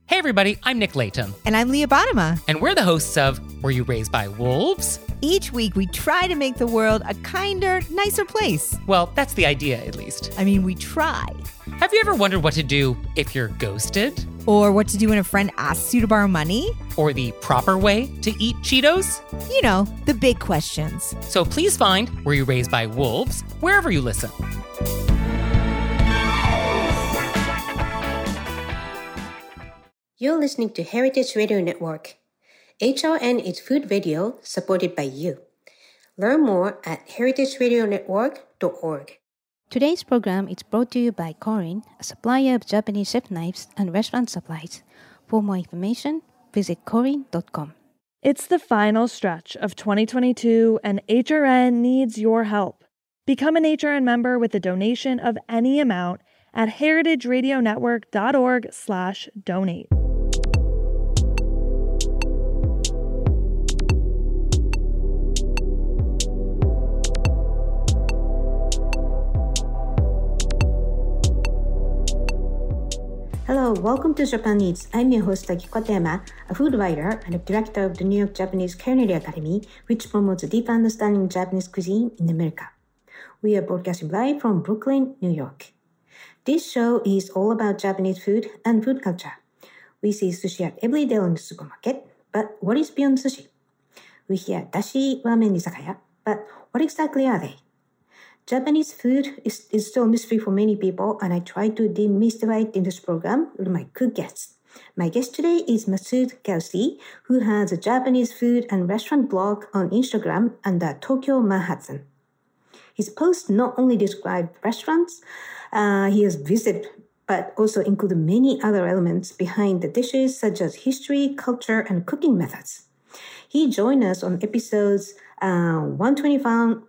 Hey everybody, I'm Nick Layton. And I'm Leah Bottima. And we're the hosts of Were You Raised by Wolves? Each week we try to make the world a kinder, nicer place. Well, that's the idea, at least. I mean, we try. Have you ever wondered what to do if you're ghosted? Or what to do when a friend asks you to borrow money? Or the proper way to eat Cheetos? You know, the big questions. So please find Were You Raised by Wolves wherever you listen. You're listening to Heritage Radio Network. HRN is food radio supported by you. Learn more at heritageradionetwork.org. Today's program is brought to you by Korin, a supplier of Japanese chef knives and restaurant supplies. For more information, visit korin.com. It's the final stretch of 2022 and HRN needs your help. Become an HRN member with a donation of any amount at heritageradionetwork.org/donate. Hello, welcome to Japan Eats. I'm your host, Akiko Tema, a food writer and a director of the New York Japanese Culinary Academy, which promotes a deep understanding of Japanese cuisine in America. We are broadcasting live from Brooklyn, New York. This show is all about Japanese food and food culture. We see sushi at every day in the supermarket, but what is beyond sushi? We hear dashi ramen izakaya, but what exactly are they? Japanese food is still a mystery for many people, and I try to demystify it in this program with my good guests. My guest today is Masood Gausi, who has a Japanese food and restaurant blog on Instagram under Tokyo Manhattan. His posts not only describe restaurants he has visited, but also include many other elements behind the dishes, such as history, culture, and cooking methods. He joined us on episodes 125,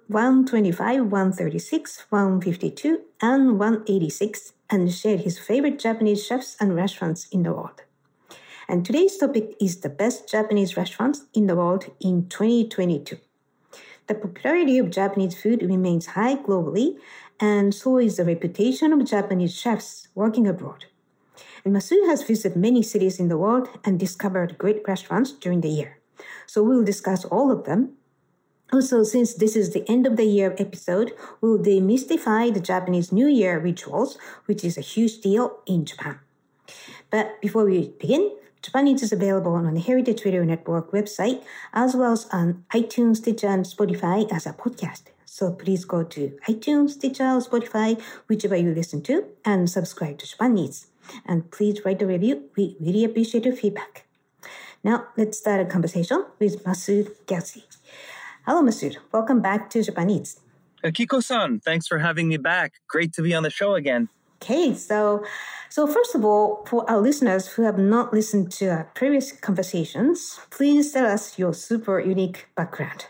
136, 152, and 186, and shared his favorite Japanese chefs and restaurants in the world. And today's topic is the best Japanese restaurants in the world in 2022. The popularity of Japanese food remains high globally, and so is the reputation of Japanese chefs working abroad. And Masood has visited many cities in the world and discovered great restaurants during the year. So we'll discuss all of them. Also, since this is the end of the year episode, we'll demystify the Japanese New Year rituals, which is a huge deal in Japan. But before we begin, Japan Eats is available on the Heritage Radio Network website, as well as on iTunes, Stitcher, and Spotify as a podcast. So please go to iTunes, Stitcher, or Spotify, whichever you listen to, and subscribe to Japan Eats. And please write a review. We really appreciate your feedback. Now, let's start a conversation with Masood Gausi. Hello, Masood. Welcome back to Japan Eats. Akiko-san, thanks for having me back. Great to be on the show again. Okay, so first of all, for our listeners who have not listened to our previous conversations, please tell us your super unique background.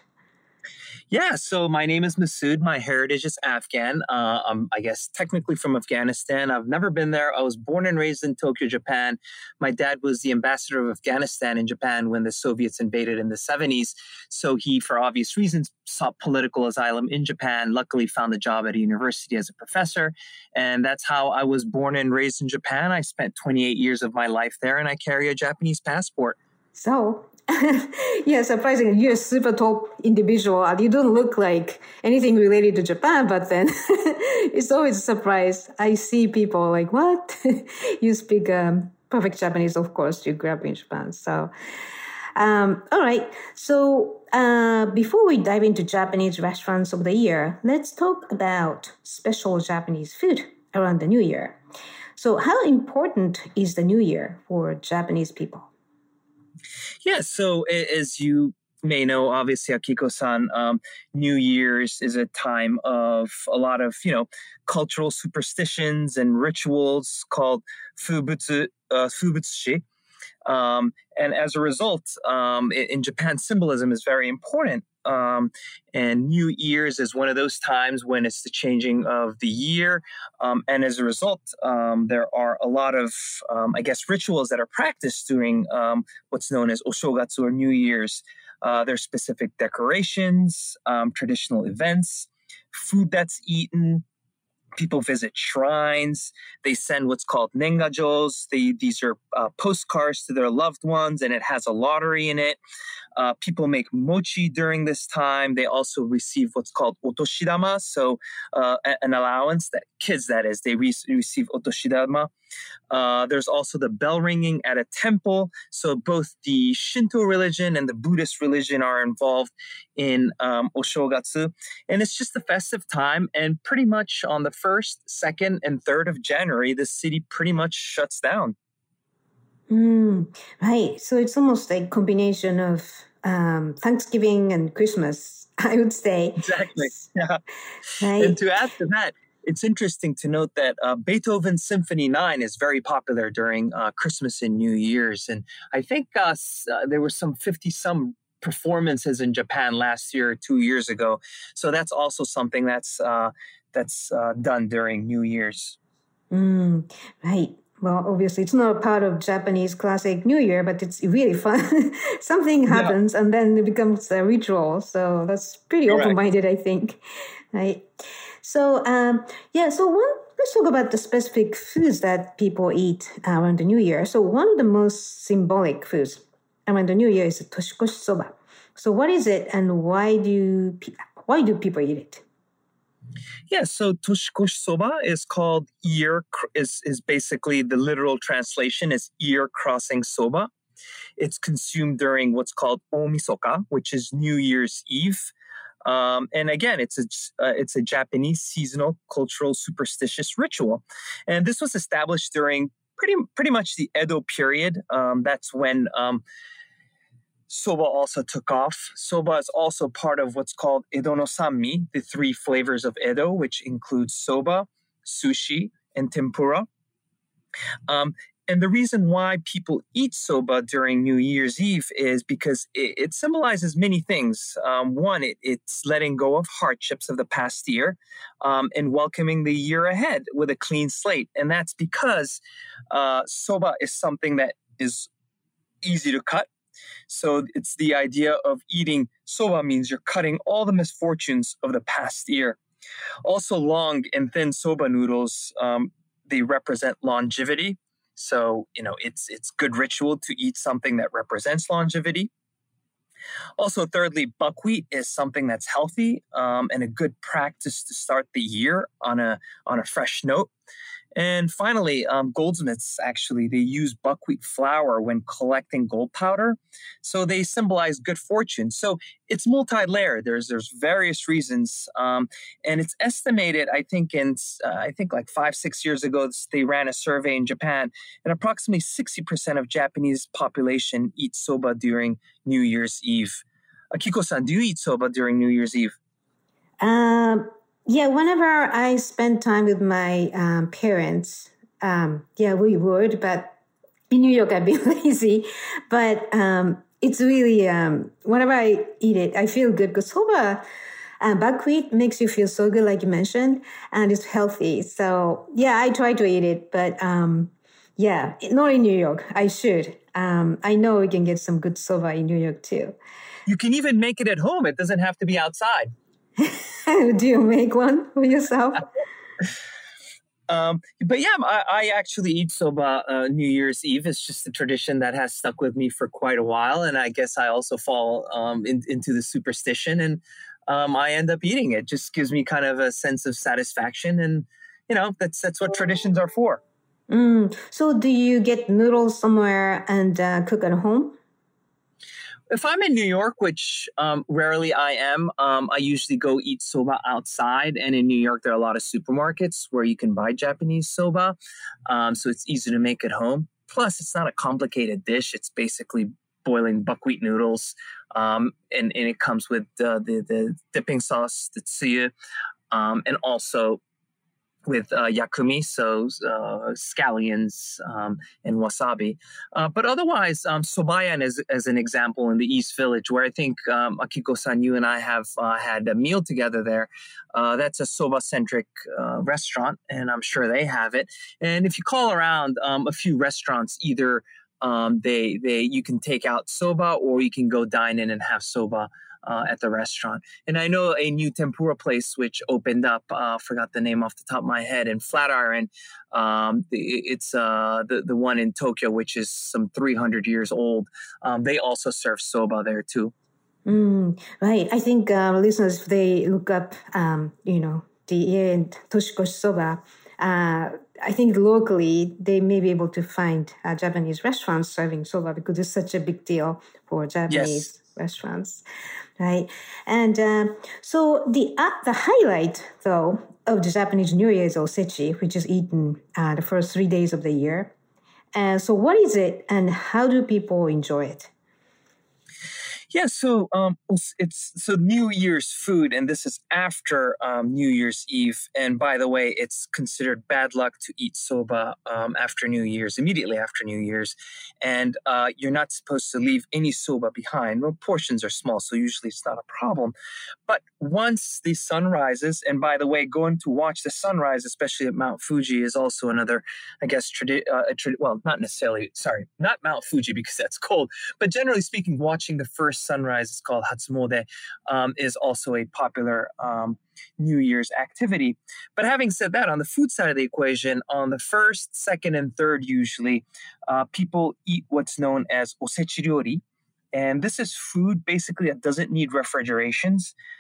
Yeah, so my name is Masood. My heritage is Afghan. I'm, I guess, technically from Afghanistan. I've never been there. I was born and raised in Tokyo, Japan. My dad was the ambassador of Afghanistan in Japan when the Soviets invaded in the 70s. So he, for obvious reasons, sought political asylum in Japan, luckily found a job at a university as a professor. And that's how I was born and raised in Japan. I spent 28 years of my life there, and I carry a Japanese passport. So, yeah, surprisingly, you're a super tall individual. You don't look like anything related to Japan, but then it's always a surprise. I see people like, what? You speak perfect Japanese, of course. You grew up in Japan. So, all right. So, before we dive into Japanese restaurants of the year, let's talk about special Japanese food around the New Year. So, how important is the New Year for Japanese people? Yeah, so as you may know, obviously, Akiko-san, New Year's is a time of a lot of, cultural superstitions and rituals called fubutsushi. And as a result, in Japan, symbolism is very important. And New Year's is one of those times when it's the changing of the year. And as a result, there are a lot of, rituals that are practiced during what's known as Oshogatsu or New Year's. There's specific decorations, traditional events, food that's eaten, People visit shrines. They send what's called nengajos. These are postcards to their loved ones, and it has a lottery in it. People make mochi during this time. They also receive what's called otoshidama, so an allowance that kids, that is, they receive otoshidama. There's also the bell ringing at a temple. So both the Shinto religion and the Buddhist religion are involved in Oshogatsu. And it's just a festive time. And pretty much on the 1st, 2nd, and 3rd of January, the city pretty much shuts down. Right. So it's almost like a combination of Thanksgiving and Christmas, I would say. Exactly. Yeah. Right. And to add to that, it's interesting to note that Beethoven's Symphony 9 is very popular during Christmas and New Year's. And I think there were some 50-some performances in Japan last year or 2 years ago. So that's also something that's done during New Year's. Right. Well, obviously, it's not a part of Japanese classic New Year, but it's really fun. Something happens and then it becomes a ritual. So that's pretty open-minded, I think. Right. So, let's talk about the specific foods that people eat around the New Year. So one of the most symbolic foods around the New Year is toshikoshi soba. So what is it and why do people eat it? Yeah, so toshikoshi soba is called is basically the literal translation is ear crossing soba. It's consumed during what's called Omisoka, which is New Year's Eve. And again, it's a Japanese seasonal cultural superstitious ritual. And this was established during pretty much the Edo period. That's when soba also took off. Soba is also part of what's called Edo no Sanmi, the 3 flavors of Edo, which includes soba, sushi, and tempura. And the reason why people eat soba during New Year's Eve is because it symbolizes many things. One, it's letting go of hardships of the past year and welcoming the year ahead with a clean slate. And that's because soba is something that is easy to cut. So it's the idea of eating soba means you're cutting all the misfortunes of the past year. Also, long and thin soba noodles, they represent longevity. So, it's good ritual to eat something that represents longevity. Also, thirdly, buckwheat is something that's healthy and a good practice to start the year on a fresh note. And finally, goldsmiths, actually, they use buckwheat flour when collecting gold powder. So they symbolize good fortune. So it's multi-layered. There's various reasons. And it's estimated, I think like 5-6 years ago, they ran a survey in Japan, and approximately 60% of Japanese population eat soba during New Year's Eve. Akiko-san, do you eat soba during New Year's Eve? Yeah, whenever I spend time with my parents, we would. But in New York, I'd be lazy. But it's really, whenever I eat it, I feel good. Because soba, buckwheat makes you feel so good, like you mentioned, and it's healthy. So, I try to eat it. But, not in New York. I should. I know we can get some good soba in New York, too. You can even make it at home. It doesn't have to be outside. Do you make one for yourself? I actually eat soba New Year's Eve. It's just a tradition that has stuck with me for quite a while. And I guess I also fall into the superstition, and I end up eating it. Just gives me kind of a sense of satisfaction. And, that's what traditions are for. So do you get noodles somewhere and cook at home? If I'm in New York, which rarely I am, I usually go eat soba outside. And in New York, there are a lot of supermarkets where you can buy Japanese soba. So it's easy to make at home. Plus, it's not a complicated dish. It's basically boiling buckwheat noodles. And it comes with the dipping sauce, the tsuyu, and also with yakumi, so scallions and wasabi. But otherwise, Sobayan is as an example in the East Village, where I think Akiko-san, you and I have had a meal together there. That's a soba-centric restaurant, and I'm sure they have it. And if you call around, a few restaurants either you can take out soba, or you can go dine in and have soba at the restaurant. And I know a new tempura place which opened up, forgot the name off the top of my head, in Flatiron. It's the one in Tokyo, which is some 300 years old. They also serve soba there too. Right. I think listeners, if they look up, the Ien Toshikoshi Soba, I think locally they may be able to find Japanese restaurants serving soba because it's such a big deal for Japanese restaurants, right? And so the highlight, though, of the Japanese New Year is osechi, which is eaten the first 3 days of the year. So what is it, and how do people enjoy it? Yeah, so it's New Year's food, and this is after New Year's Eve. And by the way, it's considered bad luck to eat soba after New Year's, immediately after New Year's, and you're not supposed to leave any soba behind. Well, portions are small, so usually it's not a problem. But once the sun rises, and by the way, going to watch the sunrise, especially at Mount Fuji, is also another, I guess, well, not necessarily. Sorry, not Mount Fuji because that's cold, but generally speaking, watching the first sunrise is called Hatsumode, is also a popular New Year's activity. But having said that, on the food side of the equation, on the first, second, and third, usually, people eat what's known as osechi ryori. And this is food basically that doesn't need refrigeration,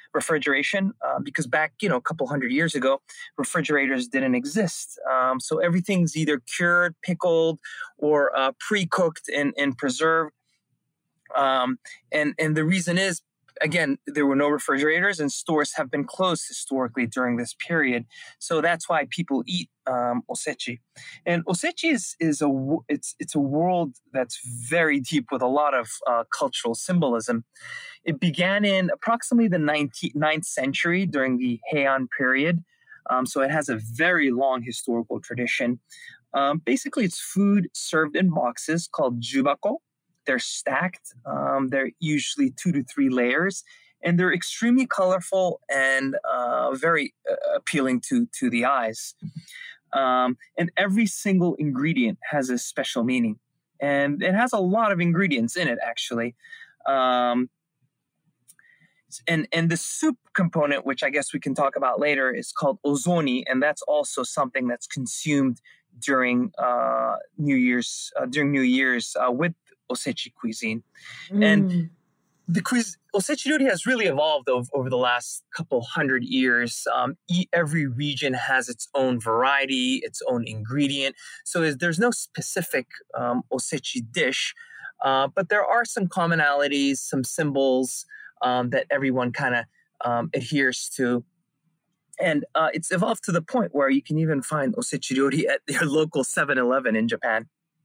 because back, a couple hundred years ago, refrigerators didn't exist. So everything's either cured, pickled, or pre-cooked and preserved. And the reason is, again, there were no refrigerators, and stores have been closed historically during this period. So that's why people eat osechi. And osechi is a world that's very deep with a lot of cultural symbolism. It began in approximately the 9th century during the Heian period. So it has a very long historical tradition. Basically, it's food served in boxes called jubako. They're stacked. They're usually 2 to 3 layers, and they're extremely colorful and very appealing to the eyes. And every single ingredient has a special meaning, and it has a lot of ingredients in it, actually. And the soup component, which I guess we can talk about later, is called ozoni, and that's also something that's consumed during New Year's with osechi cuisine. And the osechi ryori has really evolved over the last couple hundred years. Every region has its own variety, its own ingredient. So there's no specific osechi dish, but there are some commonalities, some symbols that everyone kind of adheres to. And it's evolved to the point where you can even find osechi ryori at your local 7-Eleven in Japan.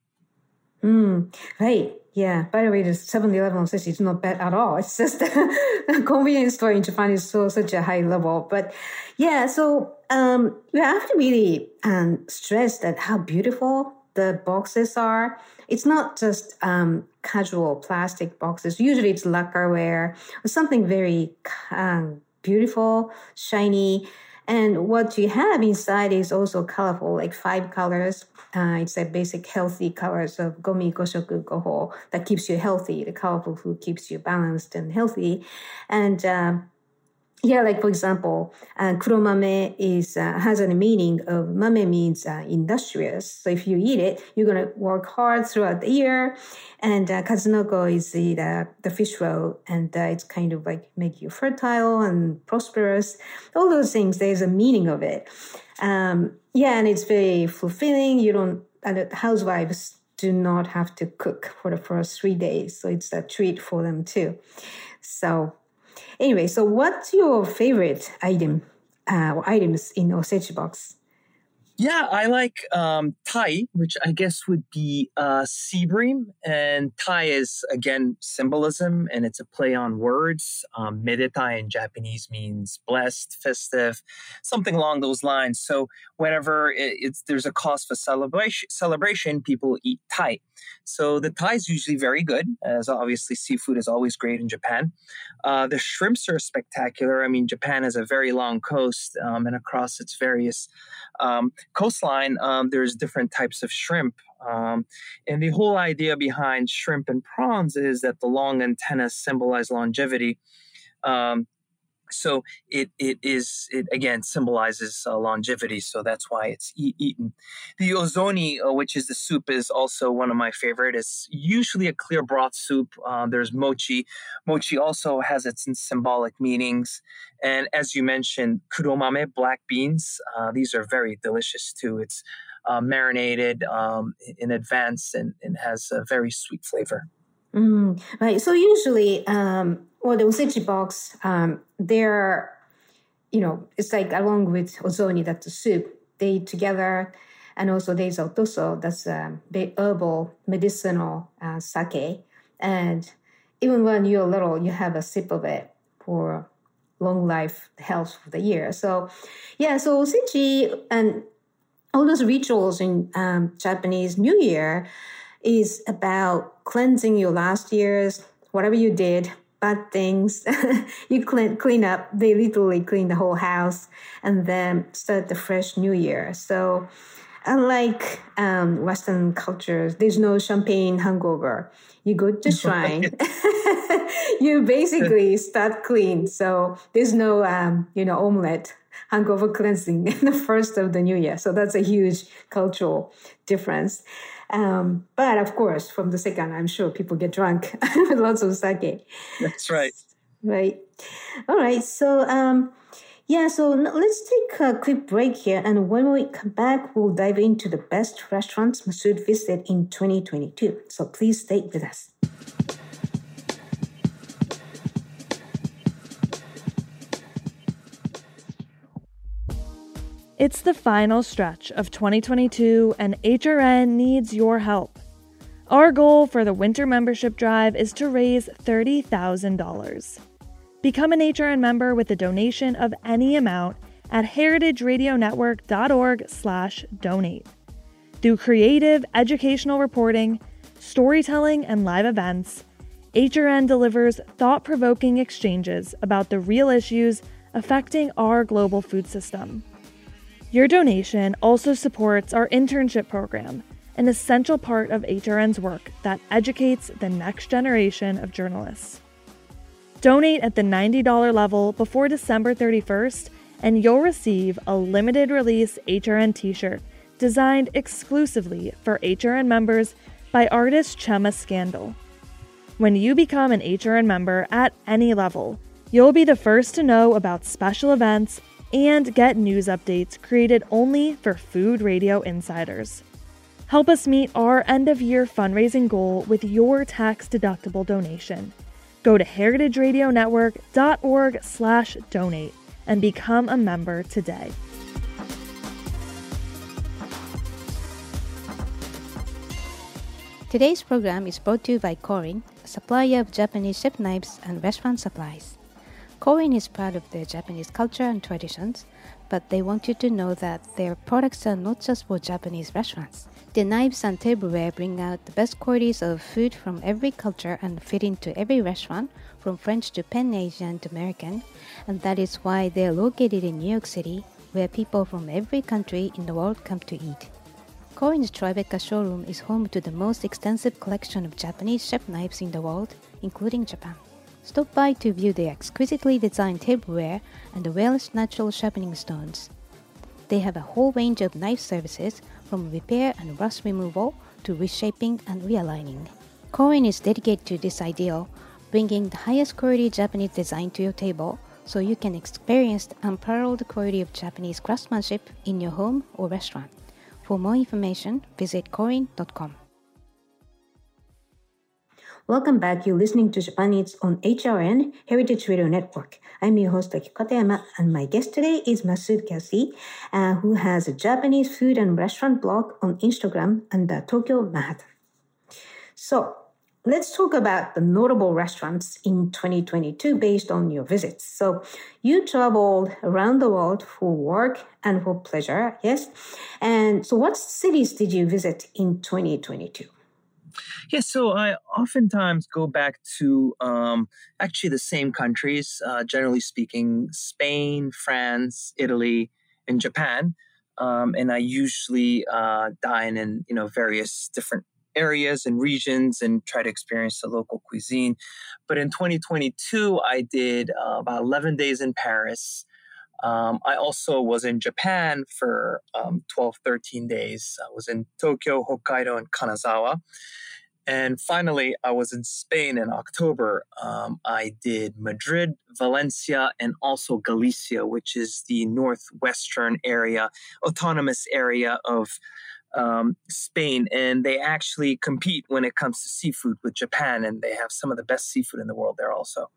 Right. Yeah. By the way, the 7-Eleven osechi is not bad at all. It's just the convenience store in Japan is such a high level. But yeah, so you have to really stress that how beautiful the boxes are. It's not just casual plastic boxes. Usually it's lacquerware or something very beautiful, shiny. And what you have inside is also colorful, like 5 colors. It's a basic healthy colors of gomi, goshoku, goho that keeps you healthy. The colorful food keeps you balanced and healthy. And like for example, kuromame has a meaning of mame means industrious. So if you eat it, you're going to work hard throughout the year. And kazunoko is the fish roe, and it's kind of like make you fertile and prosperous. All those things, there's a meaning of it. And it's very fulfilling. Housewives do not have to cook for the first 3 days. So it's a treat for them too. So anyway, so what's your favorite items in osechi box? Yeah, I like tai, which I guess would be sea bream. And tai is, again, symbolism, and it's a play on words. Medetai in Japanese means blessed, festive, something along those lines. So whenever there's a cause for celebration, people eat tai. So the tai is usually very good, as obviously seafood is always great in Japan. The shrimps are spectacular. I mean, Japan has a very long coast, and across its various coastline, there's different types of shrimp. And the whole idea behind shrimp and prawns is that the long antennas symbolize longevity. So it again symbolizes longevity. So that's why it's eaten. The ozoni, which is the soup, is also one of my favorite. It's usually a clear broth soup. There's mochi. Mochi also has its symbolic meanings. And as you mentioned, kuromame, black beans. These are very delicious too. It's marinated in advance and has a very sweet flavor. Right. So usually, the osechi box, they're, it's like along with ozoni, that's the soup, they together, and also there's otoso, that's the herbal medicinal sake. And even when you're little, you have a sip of it for long life health for the year. So, so osechi and all those rituals in Japanese New Year is about cleansing your last year's, whatever you did, bad things. You clean up. They literally clean the whole house and then start the fresh new year. So unlike Western cultures, there's no champagne hangover. You go to shrine, you basically start clean. So there's no, omelet hangover cleansing in the first of the new year. So that's a huge cultural difference. But of course, from the second, I'm sure people get drunk with lots of sake. That's right. Right. All right. So, so let's take a quick break here. And when we come back, we'll dive into the best restaurants Masood visited in 2022. So please stay with us. It's the final stretch of 2022 and HRN needs your help. Our goal for the winter membership drive is to raise $30,000. Become an HRN member with a donation of any amount at heritageradionetwork.org/donate. Through creative educational reporting, storytelling, and live events, HRN delivers thought-provoking exchanges about the real issues affecting our global food system. Your donation also supports our internship program, an essential part of HRN's work that educates the next generation of journalists. Donate at the $90 level before December 31st, and you'll receive a limited release HRN t-shirt designed exclusively for HRN members by artist Chema Scandal. When you become an HRN member at any level, you'll be the first to know about special events and get news updates created only for Food Radio Insiders. Help us meet our end-of-year fundraising goal with your tax-deductible donation. Go to heritageradionetwork.org/donate and become a member today. Today's program is brought to you by Korin, a supplier of Japanese chef knives and restaurant supplies. Korin is proud of their Japanese culture and traditions, but they want you to know that their products are not just for Japanese restaurants. Their knives and tableware bring out the best qualities of food from every culture and fit into every restaurant, from French to Pan Asian to American, and that is why they are located in New York City, where people from every country in the world come to eat. Korin's Tribeca showroom is home to the most extensive collection of Japanese chef knives in the world, including Japan. Stop by to view the exquisitely designed tableware and the Welsh natural sharpening stones. They have a whole range of knife services, from repair and rust removal to reshaping and realigning. Korin is dedicated to this ideal, bringing the highest quality Japanese design to your table so you can experience the unparalleled quality of Japanese craftsmanship in your home or restaurant. For more information, visit korin.com. Welcome back. You're listening to Japan Eats on HRN, Heritage Radio Network. I'm your host, Akiko Katayama, and my guest today is Masood Kelsey, who has a Japanese food and restaurant blog on Instagram under Tokyo Manhattan. So, let's talk about the notable restaurants in 2022 based on your visits. So, you traveled around the world for work and for pleasure, yes? And so, what cities did you visit in 2022? Yeah, so I oftentimes go back to actually the same countries, generally speaking, Spain, France, Italy, and Japan. And I usually dine in, various different areas and regions and try to experience the local cuisine. But in 2022, I did about 11 days in Paris. I also was in Japan for 12, 13 days. I was in Tokyo, Hokkaido, and Kanazawa. And finally, I was in Spain in October. I did Madrid, Valencia, and also Galicia, which is the northwestern area, autonomous area of Spain. And they actually compete when it comes to seafood with Japan, and they have some of the best seafood in the world there also.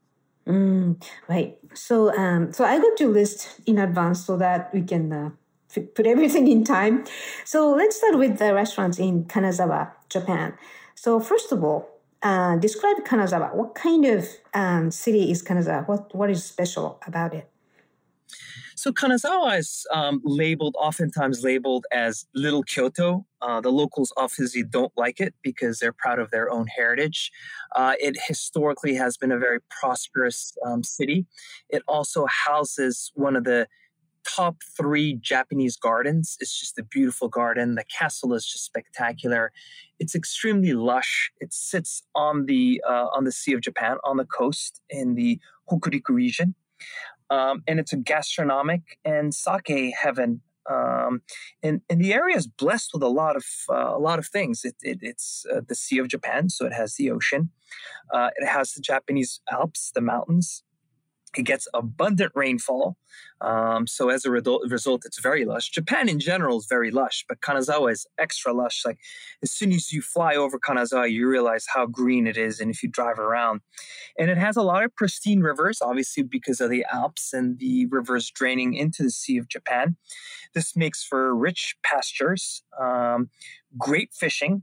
Right. So I got to list in advance so that we can put everything in time. So let's start with the restaurants in Kanazawa, Japan. So first of all, describe Kanazawa. What kind of city is Kanazawa? What is special about it? So Kanazawa is oftentimes labeled as Little Kyoto. The locals obviously don't like it because they're proud of their own heritage. It historically has been a very prosperous city. It also houses one of the top 3 Japanese gardens. It's just a beautiful garden. The castle is just spectacular. It's extremely lush. It sits on the Sea of Japan, on the coast in the Hokuriku region. And it's a gastronomic and sake heaven. And the area is blessed with a lot of things. It's the Sea of Japan, so it has the ocean. It has the Japanese Alps, the mountains. It gets abundant rainfall. So as a result, it's very lush. Japan in general is very lush, but Kanazawa is extra lush. Like as soon as you fly over Kanazawa, you realize how green it is. And if you drive around, and it has a lot of pristine rivers, obviously because of the Alps and the rivers draining into the Sea of Japan. This makes for rich pastures, great fishing,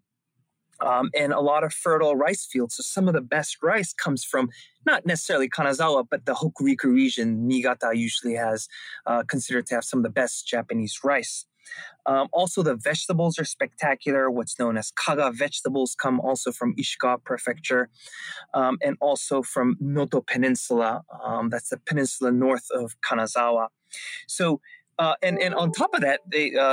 and a lot of fertile rice fields. So some of the best rice comes from not necessarily Kanazawa, but the Hokuriku region. Niigata usually has considered to have some of the best Japanese rice. Also, the vegetables are spectacular. What's known as Kaga vegetables come also from Ishikawa Prefecture, and also from Noto Peninsula. That's the peninsula north of Kanazawa. So, and on top of that,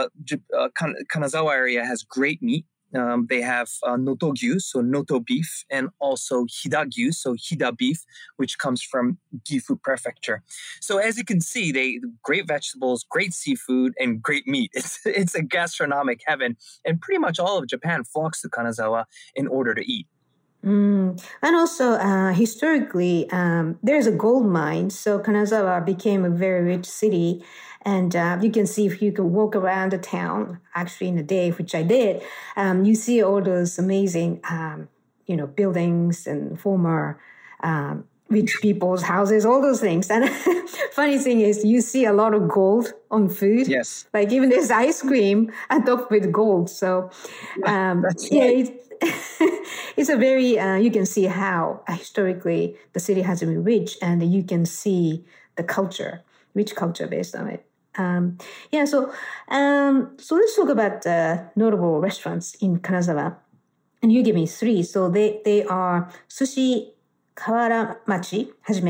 Kanazawa area has great meat. They have Noto Gyu, so Noto beef, and also Hida Gyu, so Hida beef, which comes from Gifu Prefecture. So as you can see, great vegetables, great seafood, and great meat. It's a gastronomic heaven, and pretty much all of Japan flocks to Kanazawa in order to eat. And also, historically, there's a gold mine, so Kanazawa became a very rich city. And you can see if you could walk around the town, actually in the day, which I did, you see all those amazing, buildings and former rich people's houses, all those things. And funny thing is, you see a lot of gold on food. Yes. Like even this ice cream topped with gold. So, that's right. It's a very, you can see how historically the city has been rich, and you can see the rich culture based on it. So let's talk about notable restaurants in Kanazawa. And you give me 3. So they are Sushi Kawaramachi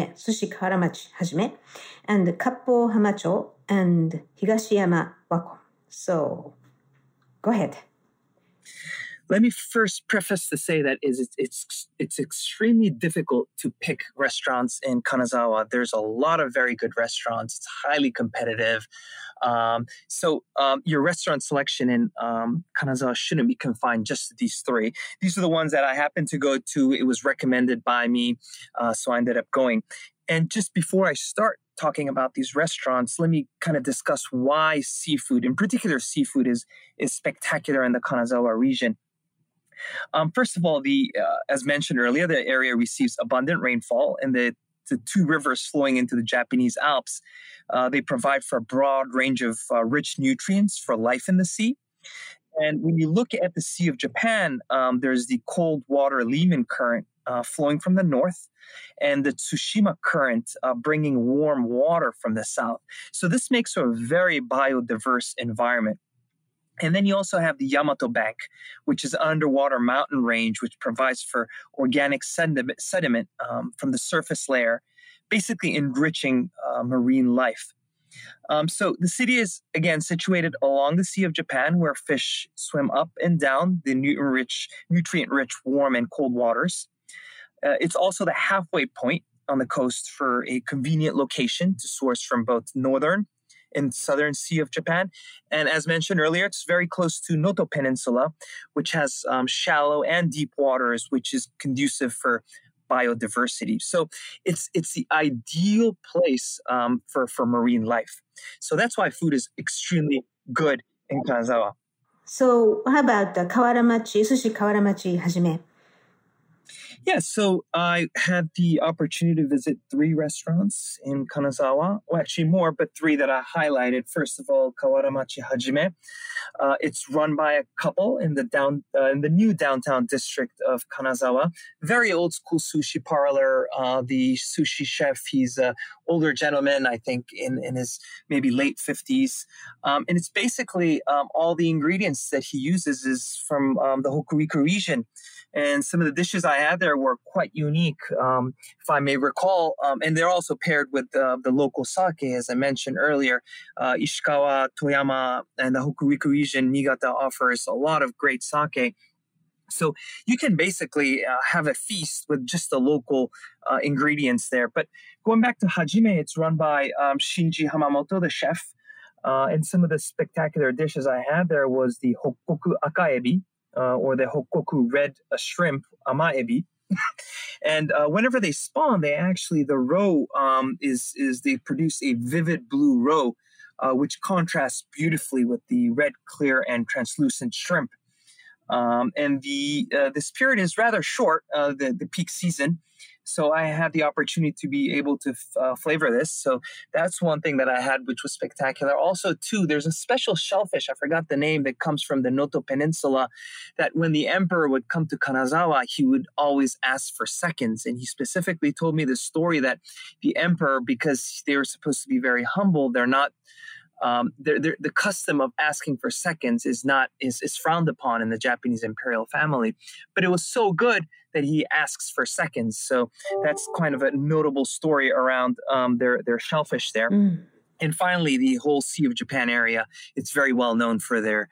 Hajime, and Kappo Hamacho, and Higashiyama Wako. So go ahead. Let me first preface to say that it's extremely difficult to pick restaurants in Kanazawa. There's a lot of very good restaurants. It's highly competitive. So your restaurant selection in Kanazawa shouldn't be confined just to these 3. These are the ones that I happened to go to. It was recommended by me, so I ended up going. And just before I start talking about these restaurants, let me kind of discuss why seafood, in particular seafood, is spectacular in the Kanazawa region. First of all, as mentioned earlier, the area receives abundant rainfall, and the 2 rivers flowing into the Japanese Alps, they provide for a broad range of rich nutrients for life in the sea. And when you look at the Sea of Japan, there's the cold water Lehman current flowing from the north, and the Tsushima current bringing warm water from the south. So this makes for a very biodiverse environment. And then you also have the Yamato Bank, which is an underwater mountain range, which provides for organic sediment from the surface layer, basically enriching marine life. So the city is, again, situated along the Sea of Japan, where fish swim up and down the nutrient-rich warm and cold waters. It's also the halfway point on the coast for a convenient location to source from both northern and southern Sea of Japan. And as mentioned earlier, it's very close to Noto Peninsula, which has shallow and deep waters, which is conducive for biodiversity. So it's the ideal place for marine life. So that's why food is extremely good in Kanazawa. So how about the Kawaramachi, Sushi Kawaramachi Hajime? Yeah, so I had the opportunity to visit 3 restaurants in Kanazawa. Well, actually more, but 3 that I highlighted. First of all, Kawaramachi Hajime. It's run by a couple in the new downtown district of Kanazawa. Very old school sushi parlor. The sushi chef, he's an older gentleman, I think in his maybe late 50s. And it's basically all the ingredients that he uses is from the Hokuriku region. And some of the dishes I had there were quite unique, if I may recall. And they're also paired with the local sake, as I mentioned earlier. Ishikawa, Toyama, and the Hokuriku region, Niigata offers a lot of great sake. So you can basically have a feast with just the local ingredients there. But going back to Hajime, it's run by Shinji Hamamoto, the chef. And some of the spectacular dishes I had there was the Hokkoku Akaebi, or the Hokkoku red shrimp, amaebi. And whenever they spawn, the roe they produce a vivid blue roe, which contrasts beautifully with the red, clear, and translucent shrimp. And this period is rather short, the peak season. So I had the opportunity to be able to flavor this. So that's one thing that I had, which was spectacular. Also, too, there's a special shellfish, I forgot the name, that comes from the Noto Peninsula, that when the emperor would come to Kanazawa, he would always ask for seconds. And he specifically told me the story that the emperor, because they were supposed to be very humble, they're not the custom of asking for seconds is frowned upon in the Japanese imperial family. But it was so good that he asks for seconds. So that's kind of a notable story around their shellfish there. Mm. And finally, the whole Sea of Japan area, it's very well known for their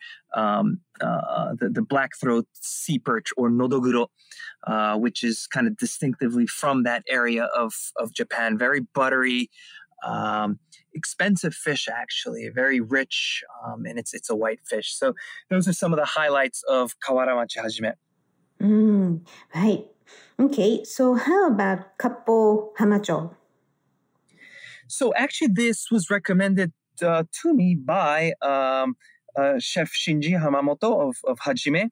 the black-throat sea perch, or nodoguro, which is kind of distinctively from that area of Japan. Very buttery, expensive fish, actually, very rich, and it's a white fish. So those are some of the highlights of Kawaramachi Hajime. Right. Okay, so how about Kappo Hamacho? So actually, this was recommended to me by Chef Shinji Hamamoto of Hajime.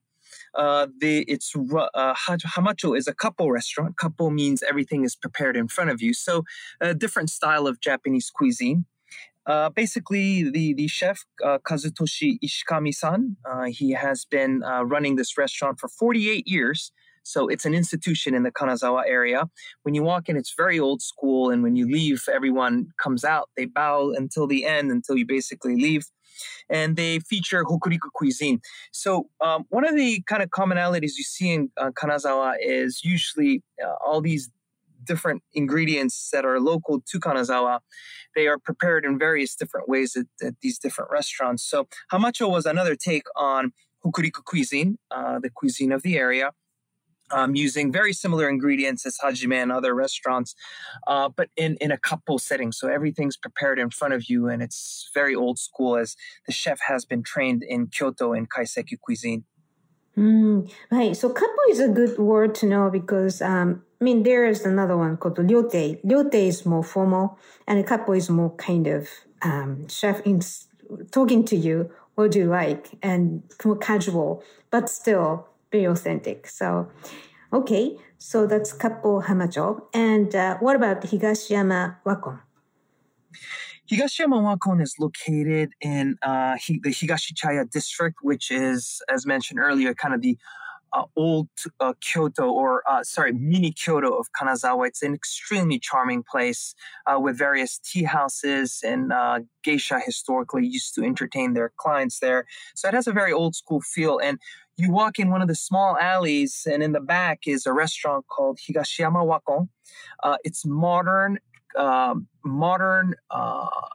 Hamacho is a kappo restaurant. Kappo means everything is prepared in front of you. So a different style of Japanese cuisine. Basically, the chef, Kazutoshi Ishikami-san, he has been running this restaurant for 48 years. So it's an institution in the Kanazawa area. When you walk in, it's very old school. And when you leave, everyone comes out. They bow until the end, until you basically leave. And they feature Hokuriku cuisine. So one of the kind of commonalities you see in Kanazawa is usually all these different ingredients that are local to Kanazawa. They are prepared in various different ways at these different restaurants. So Hamacho was another take on Hokuriku cuisine, the cuisine of the area. Using very similar ingredients as Hajime and other restaurants, but in a kappo setting. So everything's prepared in front of you, and it's very old school, as the chef has been trained in Kyoto and Kaiseki cuisine. Right. So kappo is a good word to know because, there is another one called ryotei. Ryotei is more formal, and kappo is more kind of chef talking to you, what do you like, and more casual, but still very authentic. So, okay, so that's Kappo Hamacho. And what about Higashiyama Wakon? Higashiyama Wakon is located in the Higashichaya district, which is, as mentioned earlier, kind of the old Kyoto, mini Kyoto of Kanazawa. It's an extremely charming place with various tea houses, and geisha historically used to entertain their clients there. So it has a very old school feel. And you walk in one of the small alleys, and in the back is a restaurant called Higashiyama Wakon. It's modern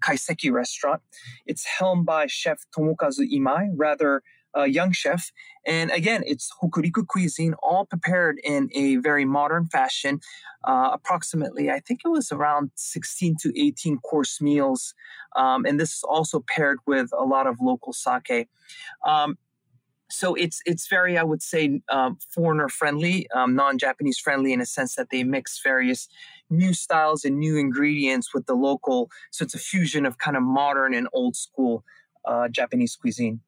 Kaiseki restaurant. It's helmed by Chef Tomokazu Imai, rather a young chef. And again, it's Hokuriku cuisine, all prepared in a very modern fashion. Approximately, I think it was around 16 to 18 course meals. And this is also paired with a lot of local sake. So it's very, I would say, foreigner friendly, non-Japanese friendly in a sense that they mix various new styles and new ingredients with the local. So it's a fusion of kind of modern and old school Japanese cuisine.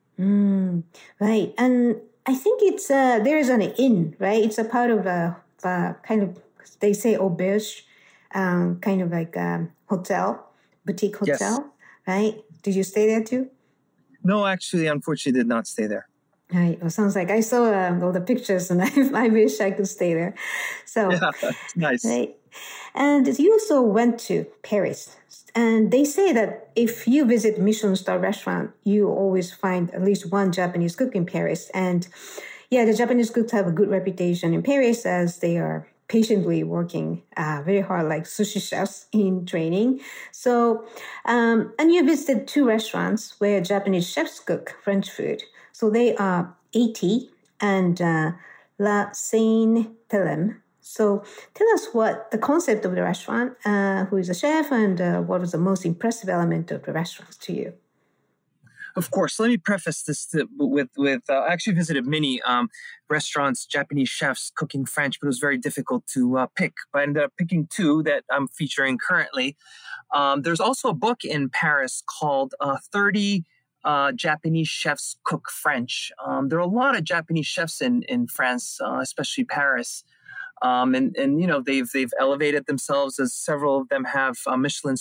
Right. And I think it's there's an inn, right? It's a part of a kind of, they say auberge, kind of like hotel, boutique hotel, Yes. right? Did you stay there too? No, actually, unfortunately, did not stay there. Right. Well, sounds like I saw all the pictures and I wish I could stay there. So, Yeah, it's nice. right. And you also went to Paris. And they say that if you visit Michelin star restaurant, you always find at least one Japanese cook in Paris. And yeah, the Japanese cooks have a good reputation in Paris as they are patiently working very hard like sushi chefs in training. So, and you visited two restaurants where Japanese chefs cook French food. So they are 80 and La Seine-Thelem. So tell us what the concept of the restaurant, who is a chef, and what was the most impressive element of the restaurants to you? Of course, let me preface this with I actually visited many restaurants, Japanese chefs cooking French, but it was very difficult to pick. But I ended up picking two that I'm featuring currently. There's also a book in Paris called 30 Japanese Chefs Cook French. There are a lot of Japanese chefs in France, especially Paris. And you know they've elevated themselves, as several of them have Michelin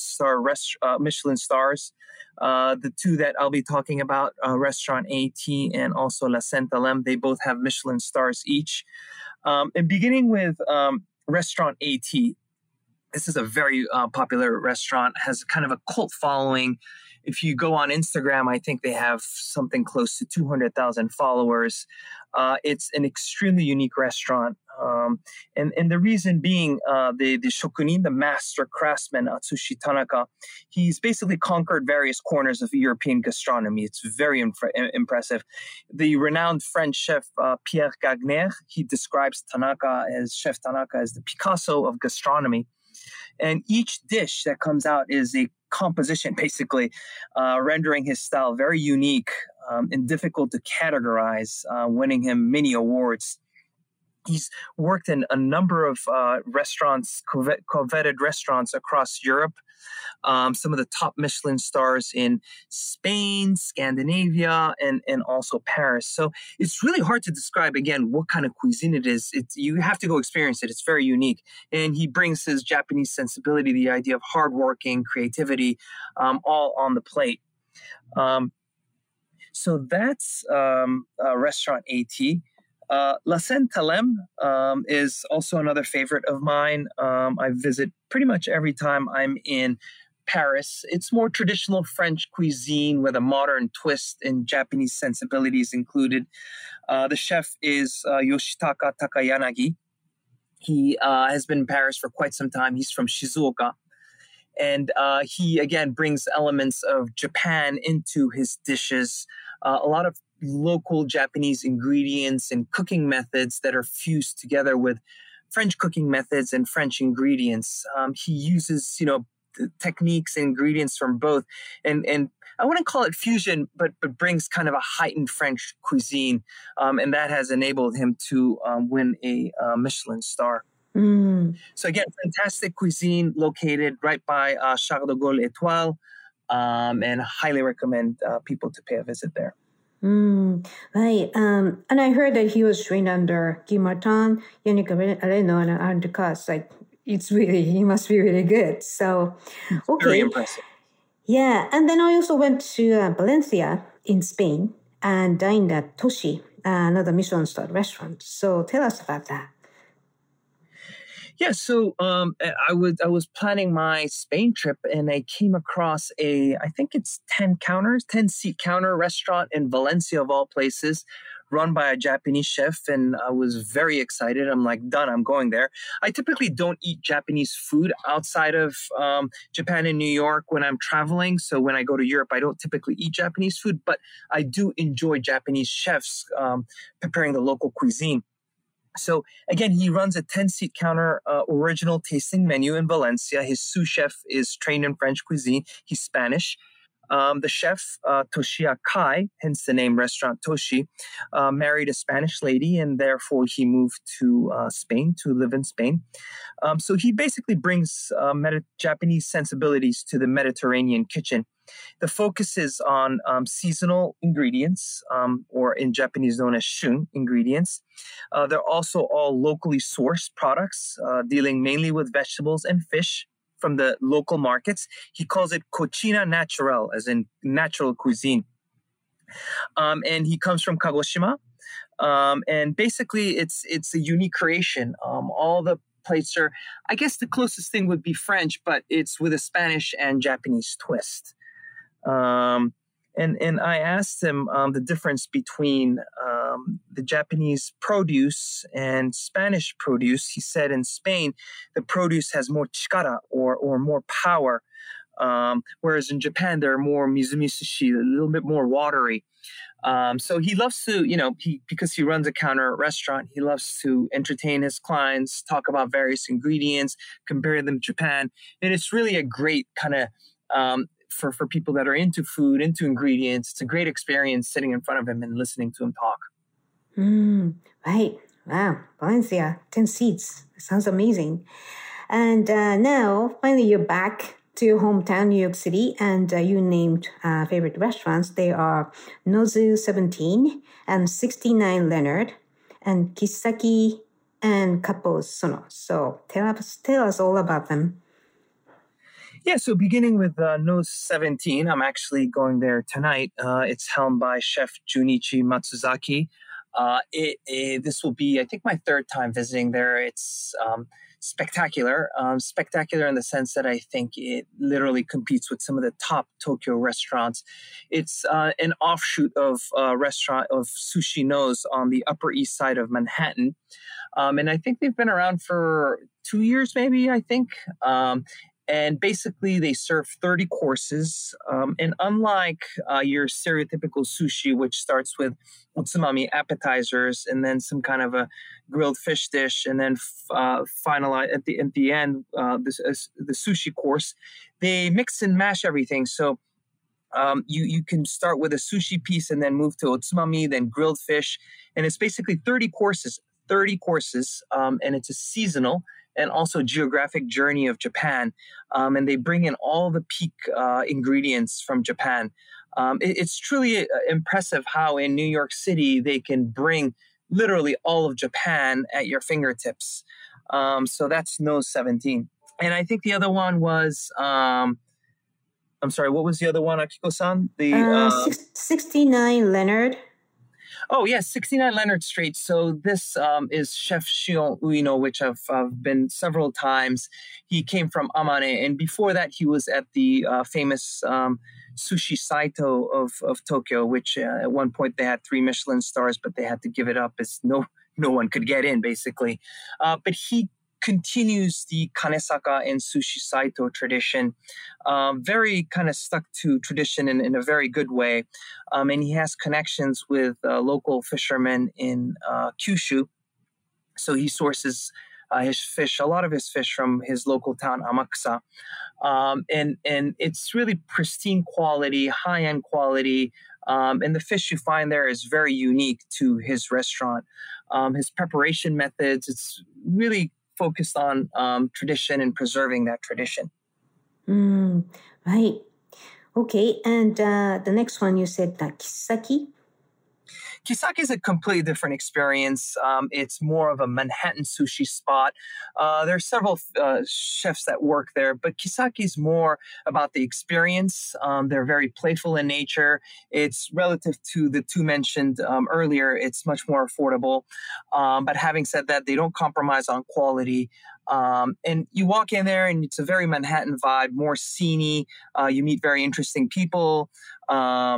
stars. The two that I'll be talking about, Restaurant AT and also La Seine-Thelem, they both have Michelin stars each. And beginning with Restaurant AT, this is a very popular restaurant, has kind of a cult following. If you go on Instagram, I think they have something close to 200,000 followers. It's an extremely unique restaurant. And the reason being, the shokunin, the master craftsman, Atsushi Tanaka, he's basically conquered various corners of European gastronomy. It's very impressive. The renowned French chef, Pierre Gagnaire, he describes Chef Tanaka as the Picasso of gastronomy. And each dish that comes out is a composition, basically, rendering his style very unique and difficult to categorize, winning him many awards. He's worked in a number of restaurants, coveted restaurants across Europe. Some of the top Michelin stars in Spain, Scandinavia, and also Paris. So it's really hard to describe, again, what kind of cuisine it is. You have to go experience it. It's very unique. And he brings his Japanese sensibility, the idea of hardworking, creativity, all on the plate. So that's Restaurant AT. La Seine-Thelem is also another favorite of mine. I visit pretty much every time I'm in Paris. It's more traditional French cuisine with a modern twist and Japanese sensibilities included. The chef is Yoshitaka Takayanagi. He has been in Paris for quite some time. He's from Shizuoka. And he, again, brings elements of Japan into his dishes. A lot of local Japanese ingredients and cooking methods that are fused together with French cooking methods and French ingredients. He uses, the techniques and ingredients from both. And I wouldn't call it fusion, but brings kind of a heightened French cuisine. And that has enabled him to win a Michelin star. So again, fantastic cuisine located right by Charles de Gaulle Étoile, and highly recommend people to pay a visit there. Right. And I heard that he was trained under Guy Martin, Yannick Areno, and Alain Ducasse. Like, he must be really good. So, okay. Very impressive. Yeah. And then I also went to Valencia in Spain and dined at Toshi, another Michelin-starred restaurant. So tell us about that. Yeah, so I was planning my Spain trip, and I came across I think it's 10 seat counter restaurant in Valencia of all places, run by a Japanese chef, and I was very excited. I'm like, done, I'm going there. I typically don't eat Japanese food outside of Japan and New York when I'm traveling. So when I go to Europe, I don't typically eat Japanese food, but I do enjoy Japanese chefs preparing the local cuisine. So again, he runs a 10-seat counter original tasting menu in Valencia. His sous chef is trained in French cuisine. He's Spanish. The chef, Toshia Kai, hence the name Restaurant Toshi, married a Spanish lady, and therefore he moved to Spain to live in Spain. So he basically brings Japanese sensibilities to the Mediterranean kitchen. The focus is on seasonal ingredients, or in Japanese known as shun ingredients. They're also all locally sourced products, dealing mainly with vegetables and fish from the local markets. He calls it Cocina Natural, as in natural cuisine. And he comes from Kagoshima. And basically, it's a unique creation. All the plates are, I guess the closest thing would be French, but it's with a Spanish and Japanese twist. And I asked him the difference between the Japanese produce and Spanish produce. He said in Spain, the produce has more chikara or more power, whereas in Japan, they're more mizumi-sushi, a little bit more watery. So he loves to, because he runs a counter restaurant, he loves to entertain his clients, talk about various ingredients, compare them to Japan. And it's really a great kind of for people that are into food, into ingredients. It's a great experience sitting in front of him and listening to him talk. Right. Wow. Valencia, 10 seats. Sounds amazing. And now, finally, you're back to your hometown, New York City, and you named favorite restaurants. They are Nozu 17 and 69 Leonard and Kisaki and Kappo Sono. So tell us all about them. Yeah, so beginning with Nozu 17, I'm actually going there tonight. It's helmed by Chef Junichi Matsuzaki. This will be, I think, my third time visiting there. It's spectacular. Spectacular in the sense that I think it literally competes with some of the top Tokyo restaurants. It's an offshoot of a restaurant of Sushi No's on the Upper East Side of Manhattan. And I think they've been around for 2 years, maybe, I think. And basically, they serve 30 courses. And unlike your stereotypical sushi, which starts with otsumami appetizers and then some kind of a grilled fish dish, and then finalize at the end the sushi course, they mix and mash everything. So you can start with a sushi piece and then move to otsumami, then grilled fish, and it's basically 30 courses. And it's a seasonal and also geographic journey of Japan. And they bring in all the peak ingredients from Japan. It's truly impressive how in New York City they can bring literally all of Japan at your fingertips. So that's Nozu 17. And I think the other one was, I'm sorry, what was the other one, Akiko-san? 69 Leonard. Oh, yes, 69 Leonard Street. So this is Chef Shion Ueno, which I've been several times. He came from Amane, and before that, he was at the famous Sushi Saito of Tokyo, which at one point they had 3 Michelin stars, but they had to give it up as no one could get in, basically. But he continues the Kanesaka and Sushi Saito tradition, very kind of stuck to tradition in a very good way. And he has connections with local fishermen in Kyushu. So he sources a lot of his fish from his local town, Amakusa. And it's really pristine quality, high-end quality. And the fish you find there is very unique to his restaurant. His preparation methods, it's really focused on tradition and preserving that tradition. Right. Okay. And the next one you said Kisaki. Kisaki is a completely different experience. It's more of a Manhattan sushi spot. There are several chefs that work there, but Kisaki is more about the experience. They're very playful in nature. It's relative to the 2 mentioned earlier. It's much more affordable. But having said that, they don't compromise on quality. And you walk in there and it's a very Manhattan vibe, more sceney. You meet very interesting people.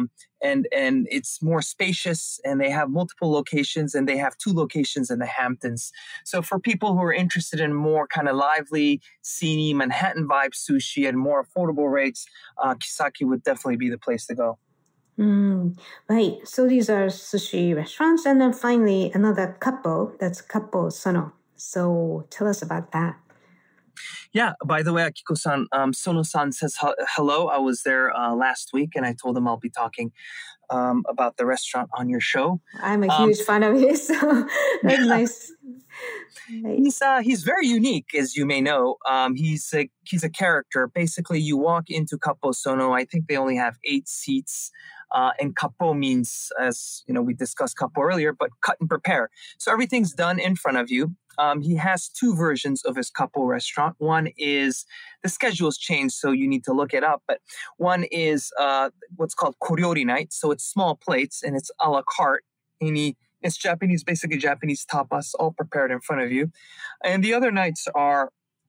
and it's more spacious, and they have multiple locations, and they have 2 locations in the Hamptons. So for people who are interested in more kind of lively, sceney Manhattan vibe sushi at more affordable rates, Kisaki would definitely be the place to go. Right. So these are sushi restaurants. And then finally, another Kappo, that's Kappo Sono. So tell us about that. Yeah, by the way, Akiko-san, Sono-san says hello. I was there last week, and I told him I'll be talking about the restaurant on your show. I'm a huge fan of his, so that's nice. He's very unique, as you may know. He's a character. Basically, you walk into Kappo Sono. I think they only have 8 seats. And kappo means, as you know, we discussed kappo earlier, but cut and prepare. So everything's done in front of you. He has 2 versions of his kappo restaurant. One is, the schedule's changed, so you need to look it up. But one is what's called koryori night. So it's small plates, and it's a la carte. It's Japanese, basically Japanese tapas, all prepared in front of you. And the other nights are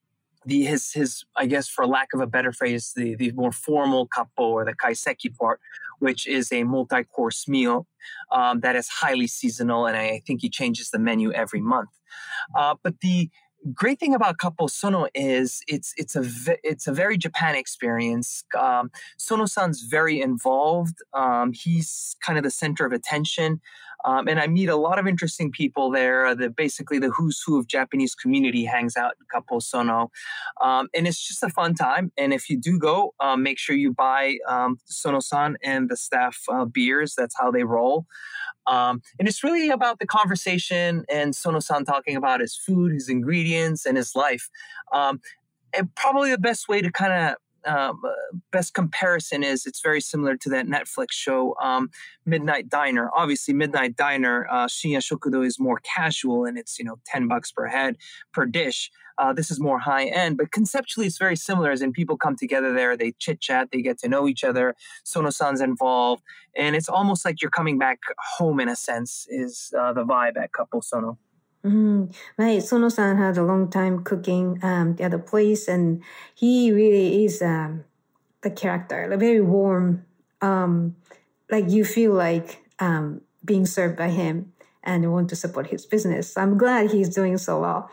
his I guess, for lack of a better phrase, the more formal kappo, or the kaiseki part, which is a multi-course meal that is highly seasonal, and I think he changes the menu every month. But the great thing about Kappo Sono is it's a very Japan experience. Sono-san's very involved. He's kind of the center of attention. And I meet a lot of interesting people there. Basically, the who's who of Japanese community hangs out in Kappo Sono. And it's just a fun time. And if you do go, make sure you buy Sono-san and the staff beers. That's how they roll. And it's really about the conversation and Sono-san talking about his food, his ingredients, and his life. And probably the best way to kind of best comparison is it's very similar to that Netflix show, Midnight Diner. Obviously, Midnight Diner, Shinya Shokudo, is more casual, and it's, $10 per head per dish. This is more high end, but conceptually it's very similar, as in people come together there, they chit chat, they get to know each other. Sono-san's involved, and it's almost like you're coming back home in a sense, is the vibe at Kappo Sono. Right. Sono-san had a long time cooking the other place, and he really is the character, very warm. Like you feel like being served by him and you want to support his business. I'm glad he's doing so well.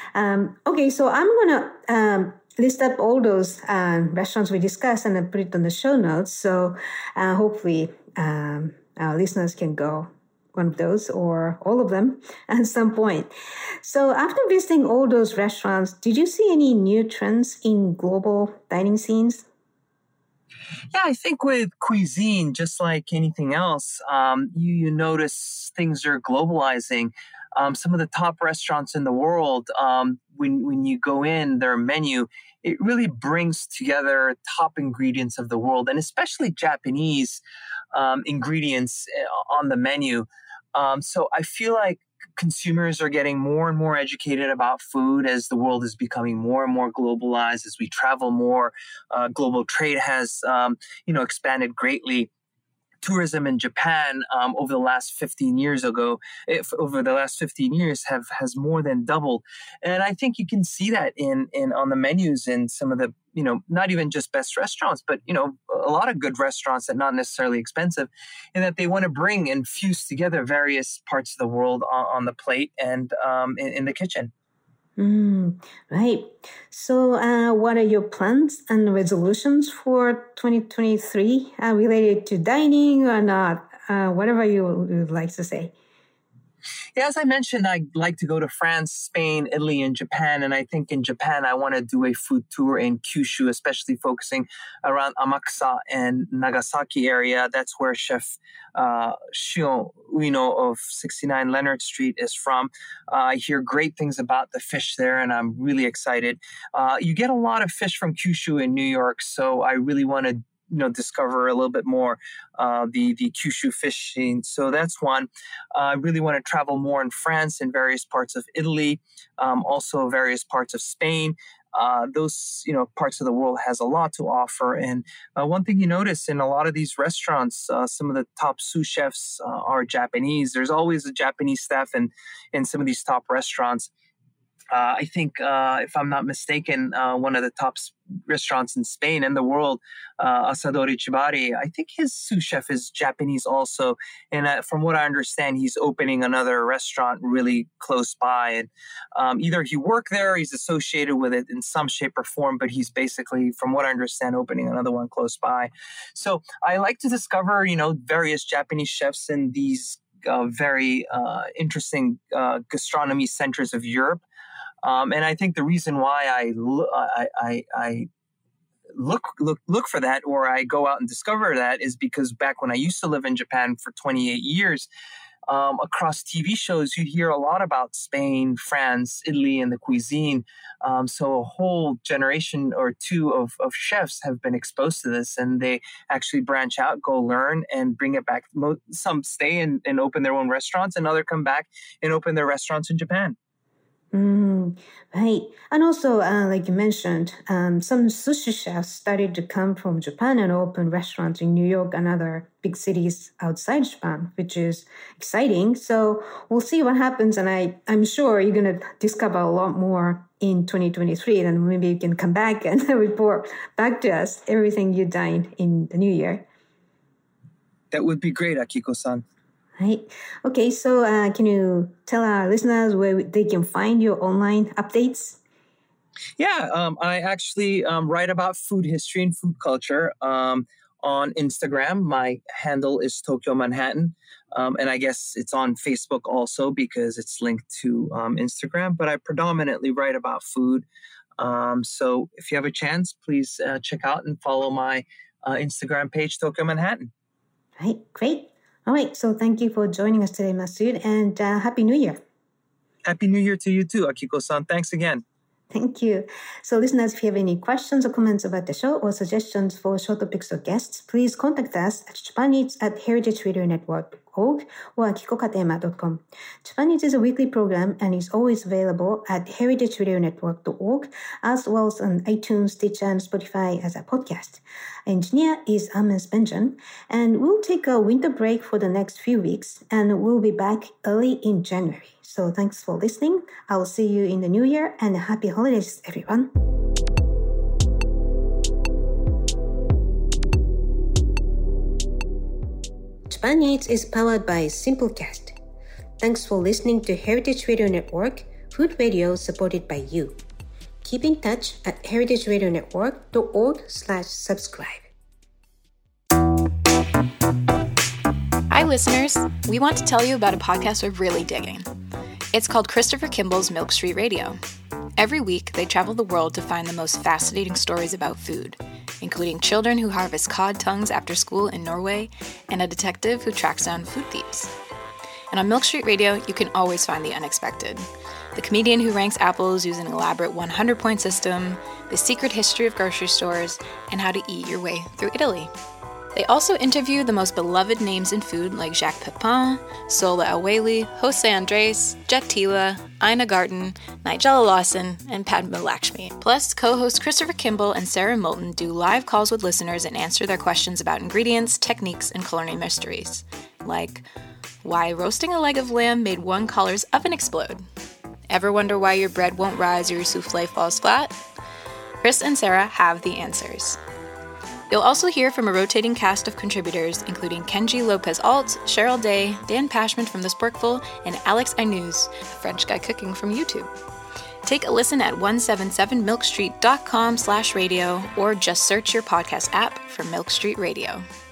Okay, so I'm going to list up all those restaurants we discussed and then put it on the show notes. So hopefully our listeners can go one of those or all of them at some point. So after visiting all those restaurants, did you see any new trends in global dining scenes? Yeah, I think with cuisine, just like anything else, you notice things are globalizing. Some of the top restaurants in the world, when you go in, their menu, it really brings together top ingredients of the world, and especially Japanese ingredients on the menu. So I feel like consumers are getting more and more educated about food as the world is becoming more and more globalized, as we travel more. Global trade has, expanded greatly. Tourism in Japan over the last 15 years has more than doubled. And I think you can see that in on the menus in some of the, not even just best restaurants, but, a lot of good restaurants that not necessarily expensive, in that they want to bring and fuse together various parts of the world on the plate and in the kitchen. Right. So what are your plans and resolutions for 2023 related to dining or not? Whatever you would like to say. Yeah, as I mentioned, I'd like to go to France, Spain, Italy, and Japan. And I think in Japan, I want to do a food tour in Kyushu, especially focusing around Amakusa and Nagasaki area. That's where Chef Shion Ueno of 69 Leonard Street is from. I hear great things about the fish there, and I'm really excited. You get a lot of fish from Kyushu in New York, so I really want to discover a little bit more the Kyushu fish scene. So that's one. I really want to travel more in France and various parts of Italy, also various parts of Spain. Those parts of the world has a lot to offer. And one thing you notice in a lot of these restaurants, some of the top sous chefs are Japanese. There's always a Japanese staff in some of these top restaurants. I think, if I'm not mistaken, one of the top restaurants in Spain and the world, Asadori Chibari. I think his sous chef is Japanese also. And from what I understand, he's opening another restaurant really close by. And either he worked there or he's associated with it in some shape or form, but he's basically, from what I understand, opening another one close by. So I like to discover, various Japanese chefs in these very interesting gastronomy centers of Europe. And I think the reason why I look for that, or I go out and discover that, is because back when I used to live in Japan for 28 years, across TV shows, you hear a lot about Spain, France, Italy, and the cuisine. So a whole generation or two of chefs have been exposed to this, and they actually branch out, go learn, and bring it back. Some stay and open their own restaurants, and others come back and open their restaurants in Japan. Right. And also, like you mentioned, some sushi chefs started to come from Japan and open restaurants in New York and other big cities outside Japan, which is exciting. So we'll see what happens. And I'm sure you're going to discover a lot more in 2023. And maybe you can come back and report back to us everything you dined in the new year. That would be great, Akiko-san. Right. Okay, so can you tell our listeners where they can find your online updates? Yeah, I actually write about food history and food culture on Instagram. My handle is Tokyo Manhattan. And I guess it's on Facebook also because it's linked to Instagram. But I predominantly write about food. So if you have a chance, please check out and follow my Instagram page, Tokyo Manhattan. Right, great. All right, so thank you for joining us today, Masood, and Happy New Year. Happy New Year to you too, Akiko-san. Thanks again. Thank you. So listeners, if you have any questions or comments about the show or suggestions for show topics or guests, please contact us at japaneats@heritageradionetwork.org or akikokatema.com. Japan Eats is a weekly program and is always available at heritageradionetwork.org as well as on iTunes, Stitcher, and Spotify as a podcast. Engineer is Ahmed Benjan, and we'll take a winter break for the next few weeks and we'll be back early in January. So thanks for listening. I will see you in the new year and happy holidays, everyone. Japan Eats is powered by Simplecast. Thanks for listening to Heritage Radio Network, food radio supported by you. Keep in touch at heritageradionetwork.org/subscribe. Hi, listeners. We want to tell you about a podcast we're really digging. It's called Christopher Kimball's Milk Street Radio. Every week, they travel the world to find the most fascinating stories about food, including children who harvest cod tongues after school in Norway and a detective who tracks down food thieves. And on Milk Street Radio, you can always find the unexpected. The comedian who ranks apples using an elaborate 100-point system, the secret history of grocery stores, and how to eat your way through Italy. They also interview the most beloved names in food like Jacques Pepin, Sola Aweli, Jose Andres, Jet Tila, Ina Garten, Nigella Lawson, and Padma Lakshmi. Plus, co-hosts Christopher Kimball and Sarah Moulton do live calls with listeners and answer their questions about ingredients, techniques, and culinary mysteries. Like, why roasting a leg of lamb made one caller's oven explode? Ever wonder why your bread won't rise or your souffle falls flat? Chris and Sarah have the answers. You'll also hear from a rotating cast of contributors, including Kenji Lopez-Alt, Cheryl Day, Dan Pashman from The Sporkful, and Alex Ainuz, a French guy cooking from YouTube. Take a listen at 177milkstreet.com/radio or just search your podcast app for Milk Street Radio.